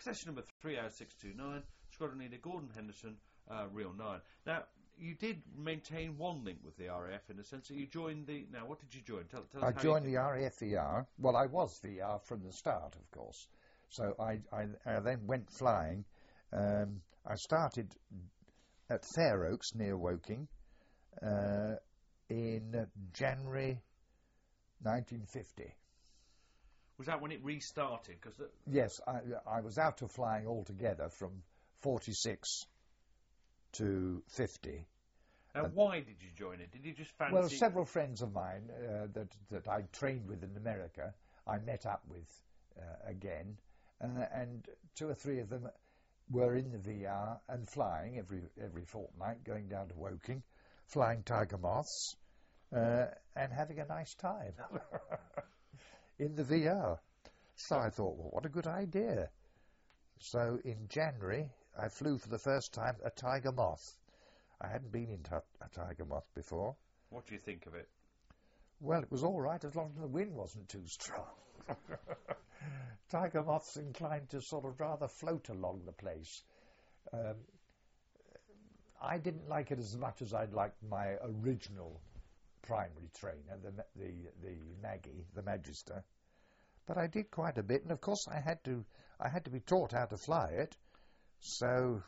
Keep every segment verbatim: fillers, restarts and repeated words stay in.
accession number three oh six two nine, Squadron Leader Gordon Henderson, uh, Real nine. Now, you did maintain one link with the R A F in the sense that you joined the... Now, what did you join? Tell, tell us I how joined you the R A F V R. Well, I was V R from the start, of course. So I, I, I then went flying. Um, I started at Fair Oaks near Woking uh, in January nineteen fifty. Was that when it restarted? Cause the, yes, I, I was out of flying altogether from forty-six to fifty. Now, and why did you join it? Did you just fancy... Well, several friends of mine uh, that, that I trained with in America, I met up with uh, again, uh, and two or three of them were in the V R and flying every every fortnight, going down to Woking, flying Tiger Moths, uh, and having a nice time in the V R. So I thought, well, what a good idea. So in January, I flew for the first time a Tiger Moth. I hadn't been in a Tiger Moth before. What do you think of it? Well, it was all right as long as the wind wasn't too strong. Tiger Moth's inclined to sort of rather float along the place. Um, I didn't like it as much as I'd liked my original primary trainer, the, the, the Maggie, the Magister. But I did quite a bit, and of course I had to, I had to be taught how to fly it. So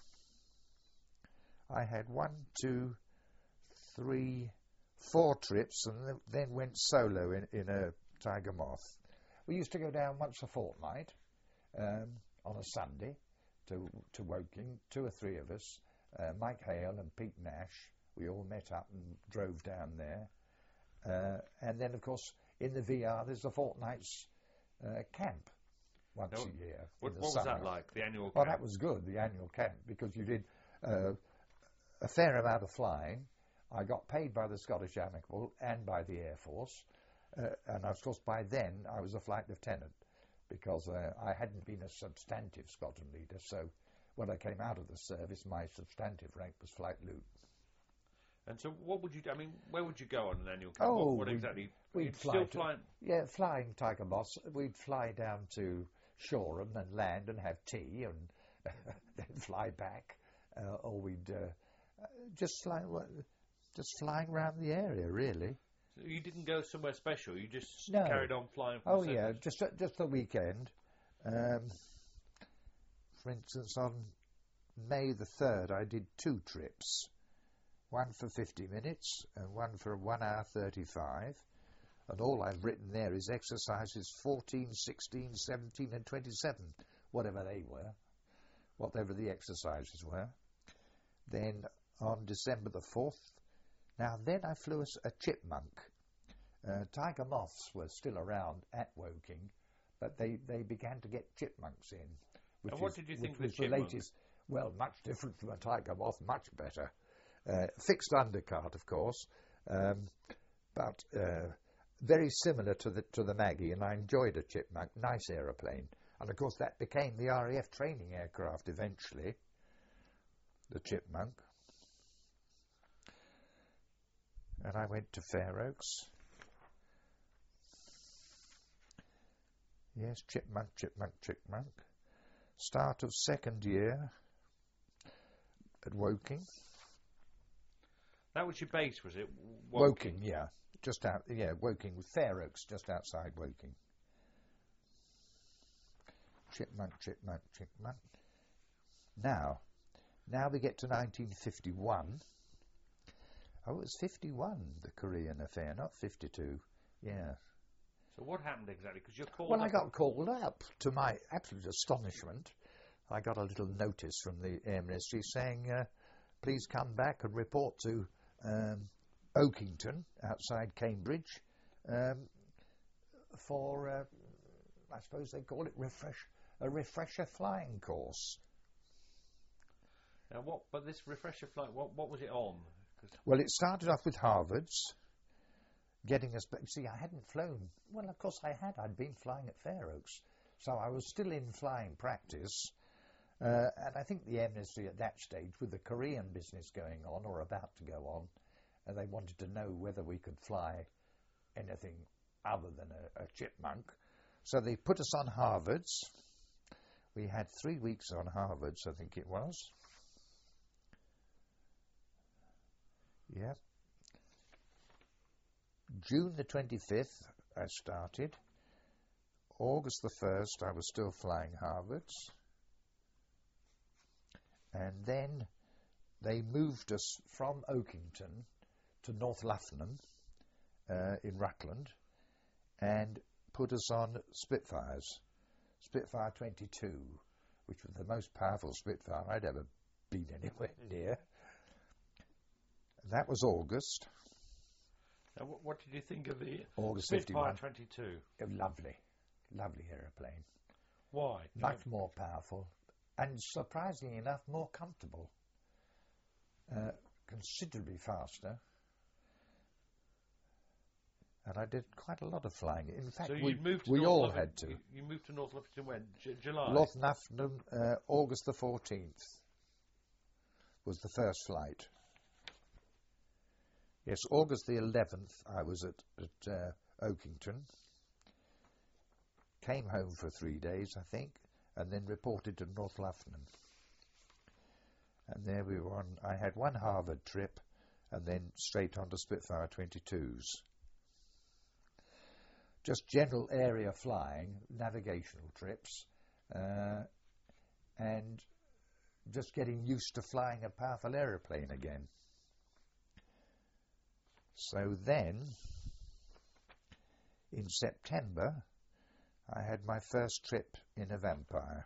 I had one, two, three, four trips, and then went solo in, in a Tiger Moth. We used to go down once a fortnight um, on a Sunday to to Woking, two or three of us, uh, Mike Hale and Pete Nash. We all met up and drove down there. Uh, and then, of course, in the V R, there's a fortnight's uh, camp once now, a year. What, what was that like, the annual camp? Well, that was good, the annual camp, because you did uh, a fair amount of flying. I got paid by the Scottish Amicable and by the Air Force. Uh, and, of course, by then, I was a flight lieutenant, because uh, I hadn't been a substantive squadron leader. So when I came out of the service, my substantive rank was flight lieutenant. And so what would you do? I mean, where would you go on an annual camp? Oh, what, what we'd, exactly? We'd fly still to, flying? Yeah, flying Tiger Moths. We'd fly down to Shoreham and land and have tea and then fly back. Uh, or we'd uh, just fly, just flying around the area, really. So you didn't go somewhere special? You just no. carried on flying? From oh, the yeah, just, just the weekend. Um, for instance, on May the third, I did two trips. One for fifty minutes and one for one hour thirty-five. And all I've written there is exercises fourteen, sixteen, seventeen and twenty-seven, whatever they were, whatever the exercises were. Then on December the fourth, now then I flew a, a Chipmunk. Uh, Tiger Moths were still around at Woking, but they, they began to get Chipmunks in. Which and what is, did you think was of the, the latest? Well, much different from a Tiger Moth, much better. Uh, fixed undercart, of course, um, but uh, very similar to the to the Maggie, and I enjoyed a Chipmunk, nice aeroplane. And of course that became the R A F training aircraft eventually, the Chipmunk. And I went to Fair Oaks. Yes, Chipmunk, Chipmunk, Chipmunk. Start of second year at Woking. That was your base, was it? Woking, Woking yeah. Just out, yeah, Woking, with Fair Oaks, just outside Woking. Chipmunk, Chipmunk, Chipmunk. Now, now we get to nineteen fifty-one. Oh, it was fifty-one, the Korean affair, not fifty-two. Yeah. So what happened exactly? Because you're called Well, up. I got called up. To my absolute astonishment, I got a little notice from the Air Ministry saying, uh, please come back and report to um, Oakington, outside Cambridge, um, for, uh, I suppose they call it refresh, a refresher flying course. Now, what? But this refresher flight, what, what was it on? Well, it started off with Harvard's, getting us back. See, I hadn't flown. Well, of course I had. I'd been flying at Fair Oaks, so I was still in flying practice. Uh, and I think the Air Ministry at that stage, with the Korean business going on, or about to go on, and they wanted to know whether we could fly anything other than a, a Chipmunk. So they put us on Harvard's. we had three weeks on Harvards, I think it was. Yeah. June the twenty-fifth, I started. August the first, I was still flying Harvards. And then they moved us from Oakington to North Luffenham uh, in Rutland and put us on Spitfires. Spitfire twenty-two, which was the most powerful Spitfire I'd ever been anywhere near. That was August. Now, what, what did you think of the August Spitfire fifty-one. twenty-two? Oh, lovely, lovely aeroplane. Why? Much more powerful and, surprisingly enough, more comfortable. Uh, considerably faster. And I did quite a lot of flying. In fact, So we, you moved to we North all Luffenham- had to. You, you moved to North Luffenham when? J- July? North Luffenham, uh, August the fourteenth was the first flight. Yes, August the eleventh, I was at, at uh, Oakington. Came home for three days, I think, and then reported to North Luffenham. And there we were on. I had one Harvard trip, and then straight on to Spitfire twenty-twos. Just general area flying, navigational trips, uh, and just getting used to flying a powerful aeroplane again. So then, in September, I had my first trip in a Vampire.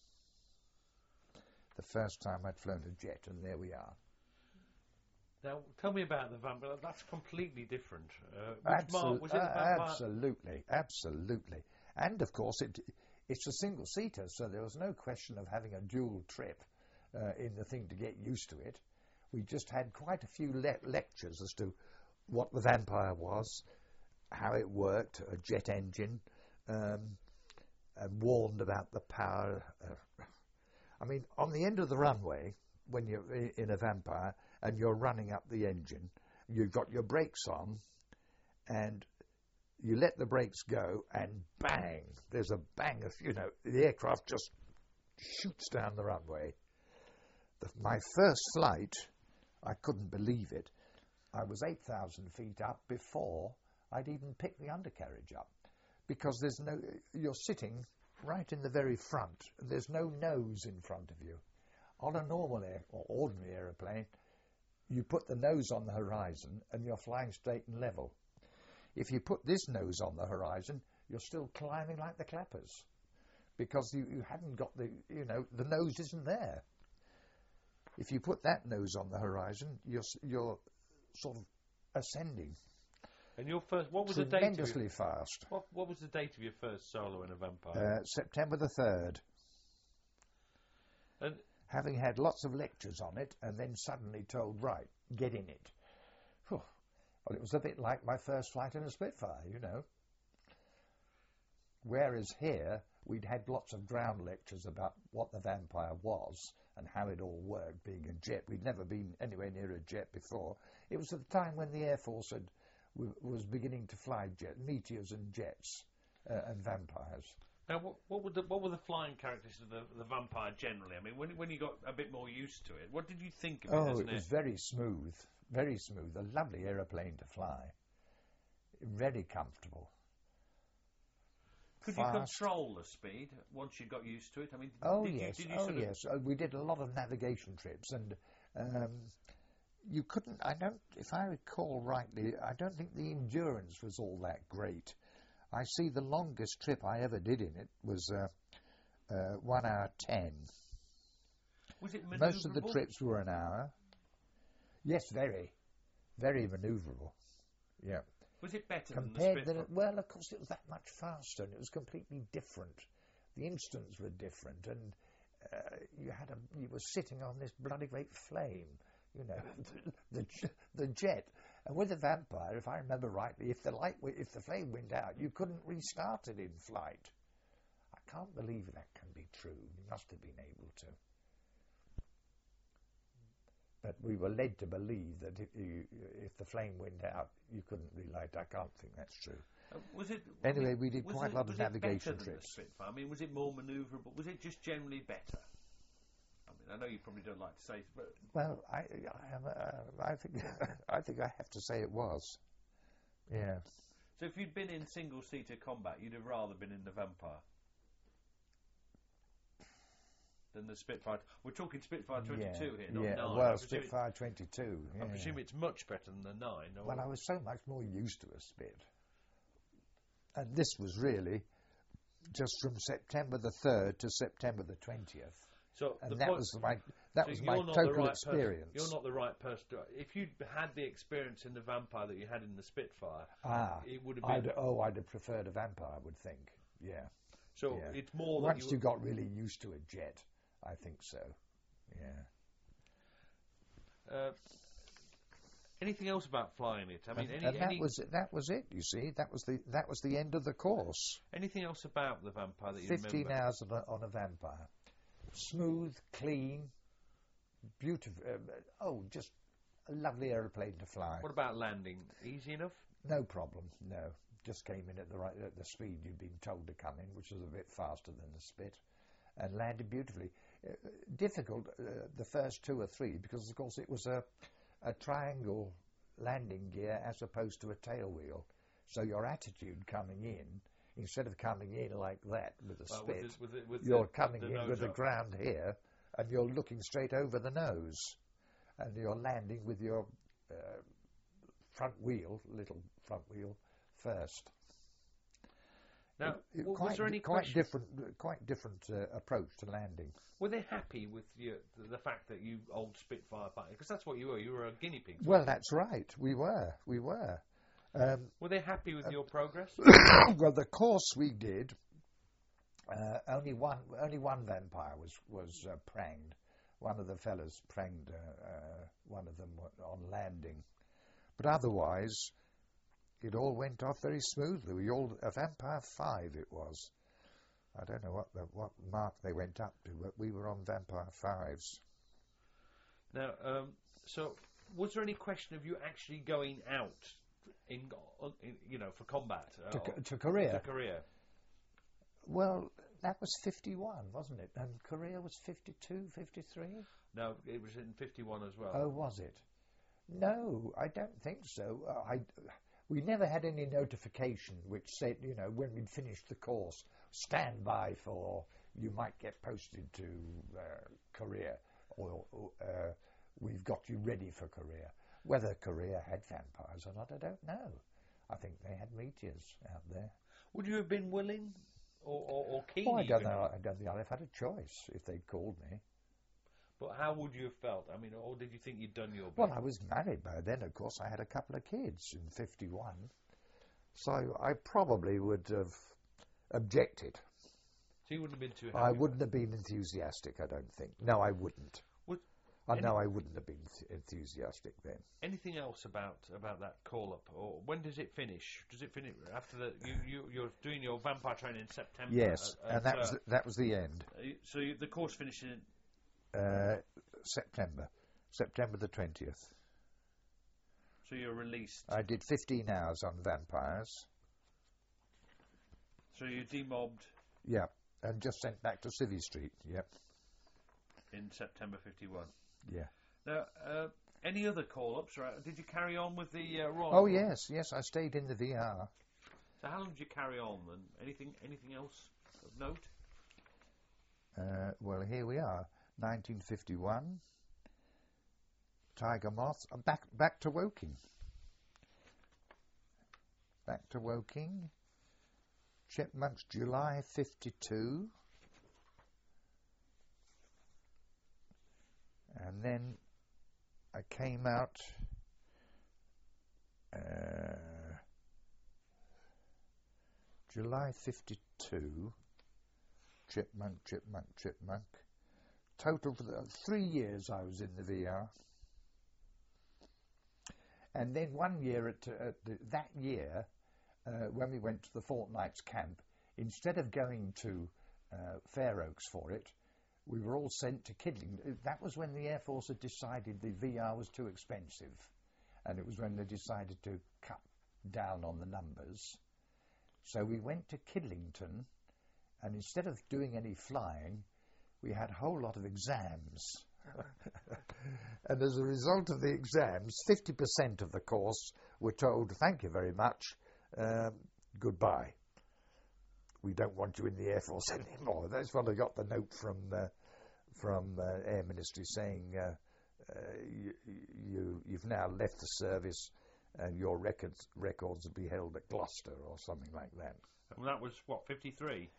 The first time I'd flown a jet, and there we are. Now, tell me about the Vampire. That's completely different. Uh, which Absol- mark, was it the uh, Vampire? absolutely, absolutely. And of course, it it's a single seater, so there was no question of having a dual trip uh, in the thing to get used to it. We just had quite a few le- lectures as to what the Vampire was, how it worked, a jet engine, um, and warned about the power. Uh, I mean, on the end of the runway, when you're in a Vampire and you're running up the engine, you've got your brakes on, and you let the brakes go, and bang, there's a bang of, you know, the aircraft just shoots down the runway. The, my first flight, I couldn't believe it. I was eight thousand feet up before I'd even picked the undercarriage up, because there's no, you're sitting right in the very front, and there's no nose in front of you. On a normal air, or ordinary aeroplane, you put the nose on the horizon and you're flying straight and level. If you put this nose on the horizon, you're still climbing like the clappers, because you, you haven't got the, you know, the nose isn't there. If you put that nose on the horizon, you're you're sort of ascending. And your first, what was the date? Of Tremendously your, fast. what, what was the date of your first solo in a Vampire? Uh, September the third. And Having had lots of lectures on it, and then suddenly told, right, get in it. Whew. Well, it was a bit like my first flight in a Spitfire, you know. Whereas here, we'd had lots of ground lectures about what the Vampire was and how it all worked, being a jet. We'd never been anywhere near a jet before. It was at the time when the Air Force had, w- was beginning to fly jet, meteors and jets uh, and Vampires. now, what, what were the what were the flying characteristics of the, the Vampire generally? I mean, when when you got a bit more used to it, what did you think of it? Oh, as it an was air- very smooth, very smooth. A lovely aeroplane to fly. Very comfortable. Could Fast. you control the speed once you got used to it? I mean, Oh did yes, you, did you oh sort of yes. Uh, we did a lot of navigation trips, and um, you couldn't. I don't, if I recall rightly, I don't think the endurance was all that great. I see the longest trip I ever did in it was uh, uh, one hour ten. was it manoeuvrable? Most of the trips were an hour. Yes, very, very manoeuvrable. Yeah. Was it better Compared than the to, Spitfire? well, of course, it was that much faster, and it was completely different. The instants were different, and uh, you had a, you were sitting on this bloody great flame, you know, the, the the jet. And with the Vampire, if I remember rightly, if the light, w- if the flame went out, you couldn't restart it in flight. I can't believe that can be true. You must have been able to. But we were led to believe that if, you, if the flame went out, you couldn't relight. I can't think that's true. Uh, was it Anyway, I mean, we did was quite it, a lot of was it navigation better than trips. the Spitfire? I mean, was it more manoeuvrable? Was it just generally better? I mean, I know you probably don't like to say, it, but Well, I, I, am, uh, I think I think I have to say it was. Yeah. so if you'd been in single-seater combat, you'd have rather been in the Vampire than the Spitfire. We're talking Spitfire twenty-two yeah. here, not yeah. nine. I Well, presume it- Spitfire twenty-two. Yeah. I presume it's much better than the nine. Or Well, I was so much more used to a Spit. And this was really just from September the third to September the twentieth. so And the that point, was my that so was you're my not the total right person- experience. You're not the right person. To, if you'd had the experience in the Vampire that you had in the Spitfire, ah, it would have been. I'd, oh, I'd have preferred a Vampire, I would think. Yeah. so yeah. it's more that Once you, you got really used to a jet, I think so. Yeah. Uh, anything else about flying it? I mean, and any, and that any, was that was it. You see, that was the that was the end of the course. anything else about the Vampire that you Fifteen remember? hours on a, on a Vampire, smooth, clean, beautiful. Uh, oh, just a lovely aeroplane to fly. What about landing? Easy enough? No problem. No, just came in at the right at the speed you'd been told to come in, which was a bit faster than the Spit, and landed beautifully. Uh, difficult uh, the first two or three because, of course, it was a a triangle landing gear as opposed to a tail wheel. So your attitude coming in, instead of coming in like that with a Well, Spit, with the, with the, with you're the, coming the in nose with the up. ground here, and you're looking straight over the nose, and you're landing with your uh, front wheel, little front wheel, first. Now, It- it w- quite, was there any quite question? different, quite different uh, approach to landing. Were they happy with you, the, the fact that you old Spitfire pilot? Because that's what you were. You were a guinea pig. Well, that's right. We were, we were. Um, Were they happy with your progress? well, the course we did, uh, only one, only one Vampire was was uh, pranged. One of the fellas pranged uh, uh, one of them on landing, but otherwise, it all went off very smoothly. We all a Vampire five it was. I don't know what the, what mark they went up to, but we were on Vampire fives. Now, um, so was there any question of you actually going out in, on- in you know, for combat uh, To, or- to Korea. to Korea? Well, that was fifty-one, wasn't it? And Korea was fifty-two, fifty-three? No, it was in fifty-one as well. Oh, was it? No, I don't think so. Uh, I, we never had any notification which said, you know, when we'd finished the course, stand by for, you might get posted to uh, Korea, or, or uh, we've got you ready for Korea. Whether Korea had vampires or not, I don't know. I think they had meteors out there. Would you have been willing or, or, or keen? Oh, I don't even? know. I don't think I'd have had a choice if they'd called me. But how would you have felt? I mean, or did you think you'd done your best? Well, I was married by then, of course. I had a couple of kids in fifty-one. So I probably would have objected. So you wouldn't have been too happy. I with wouldn't have been enthusiastic, I don't think. No, I wouldn't. Would- I any- know I wouldn't have been th- enthusiastic then. it. Anything else about about that call up, or when does it finish? Does it finish after the you, you you're doing your vampire training in September? Yes, at- and at, that uh, was the, that was the end. Uh, you- so you, the course finished in. Uh, September, September the twentieth. So you're released. I did fifteen hours on vampires. So you demobbed Yeah, and just sent back to Civvy Street. Yep. in September fifty-one. Yeah. Now, uh, any other call-ups? Right? Did you carry on with the uh, Royal? Oh yes, yes. I stayed in the V R. So how long did you carry on? And anything, anything else of note? Uh, well, here we are, nineteen fifty-one. Tiger Moth. uh, Back, back to Woking. Back to Woking. Chipmunks, July fifty-two. And then I came out. Uh, July fifty-two. Chipmunk, chipmunk, chipmunk. Total for the three years I was in the V R. And then one year, at, at the, that year, uh, when we went to the fortnight's camp, instead of going to uh, Fair Oaks for it, we were all sent to Kidling. That was when the Air Force had decided the V R was too expensive. And it was when they decided to cut down on the numbers. So we went to Kidlington, and instead of doing any flying, we had a whole lot of exams. And as a result of the exams, fifty percent of the course were told, thank you very much, um, goodbye. We don't want you in the Air Force anymore. That's when I got the note from uh, from uh, Air Ministry saying, uh, uh, you, you, you've now left the service and your records, records will be held at Gloucester or something like that. And that was, what, fifty-three?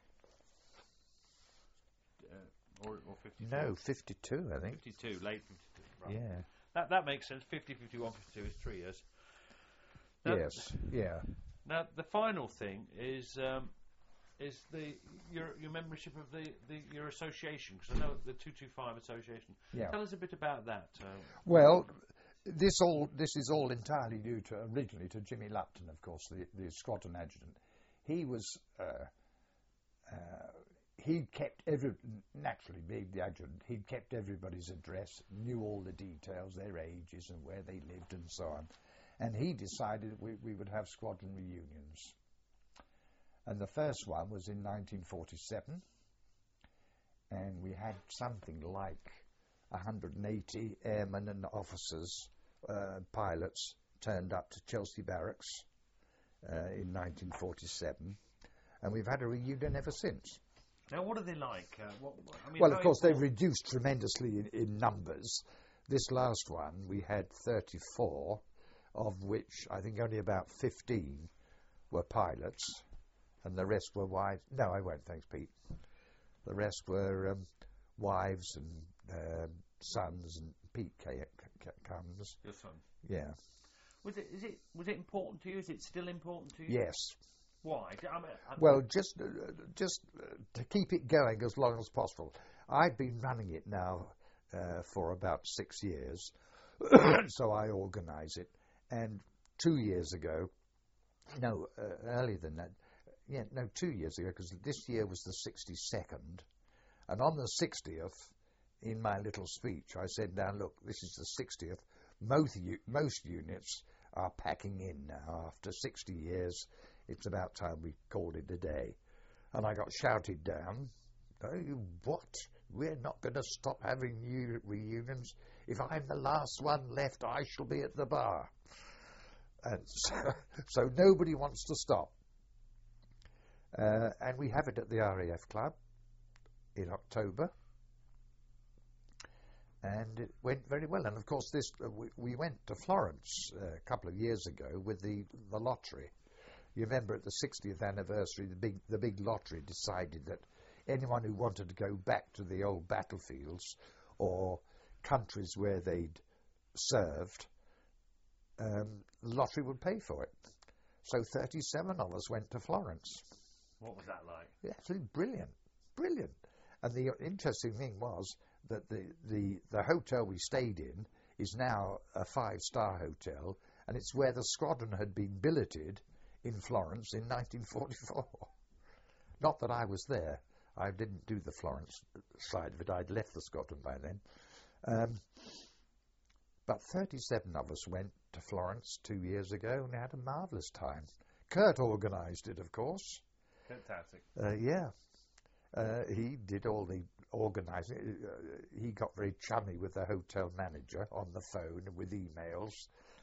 Uh, or, or fifty-two? No, fifty-two, I think. fifty-two, late fifty-two. Right. Yeah. That that makes sense. fifty, fifty-one, fifty-two is three years. Now, Yes, yeah. Now, the final thing is um, is the your your membership of the, the your association, because I know the two two five Association. Yeah. Tell us a bit about that. Uh, Well, this all this is all entirely due to originally to Jimmy Lupton, of course, the, the squadron adjutant. He was uh, uh, he kept every naturally being the adjutant. He kept everybody's address, knew all the details, their ages and where they lived and so on. And he decided we, we would have squadron reunions. And the first one was in nineteen forty-seven, and we had something like one hundred eighty airmen and officers, uh, pilots, turned up to Chelsea Barracks uh, in nineteen forty-seven, and we've had a reunion ever since. now, what are they like? Uh, what, what, I mean, Well, how of course, they've important- reduced tremendously in, in numbers. This last one, we had thirty-four, of which I think only about fifteen were pilots, and the rest were wives. No, I won't, thanks, Pete. The rest were um, wives and uh, sons, and Pete c- c- comes. Your son. Yeah. Was it? Is it? Was it important to you? Is it still important to you? Yes. Why? I mean, I- Well, just uh, just uh, to keep it going as long as possible. I've been running it now uh, for about six years, so I organise it. And two years ago, no, uh, earlier than that, yeah, no, two years ago, because this year was the sixty-second, and on the sixtieth, in my little speech, I said, now look, this is the sixtieth, most, u- most units are packing in now. After sixty years, it's about time we called it a day. And I got shouted down, oh, you what? We're not going to stop having new reunions. If I'm the last one left, I shall be at the bar. And so, so nobody wants to stop. Uh, and we have it at the R A F Club in October. And it went very well. And of course, this uh, we, we went to Florence uh, a couple of years ago with the, the lottery. You remember at the sixtieth anniversary, the big the big lottery decided that anyone who wanted to go back to the old battlefields or countries where they'd served, um, the lottery would pay for it. So thirty-seven of us went to Florence. What was that like? Yeah, absolutely brilliant, brilliant. And the interesting thing was that the, the, the hotel we stayed in is now a five-star hotel, and it's where the squadron had been billeted in Florence in nineteen forty-four. Not that I was there. I didn't do the Florence side of it. I'd left the squadron by then. Um, but thirty-seven of us went to Florence two years ago and had a marvellous time. Kurt organised it, of course. Fantastic. Uh, yeah. Uh, he did all the organising. Uh, he got very chummy with the hotel manager on the phone with emails.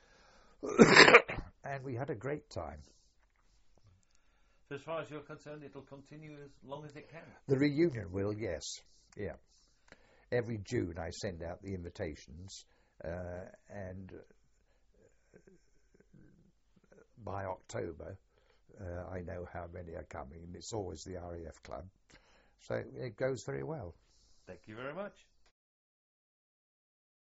And we had a great time. So as far as you're concerned, it'll continue as long as it can. The reunion will, yes. Yeah. Every June I send out the invitations, uh, and uh, by October uh, I know how many are coming. It's always the R A F Club. So it goes very well. Thank you very much.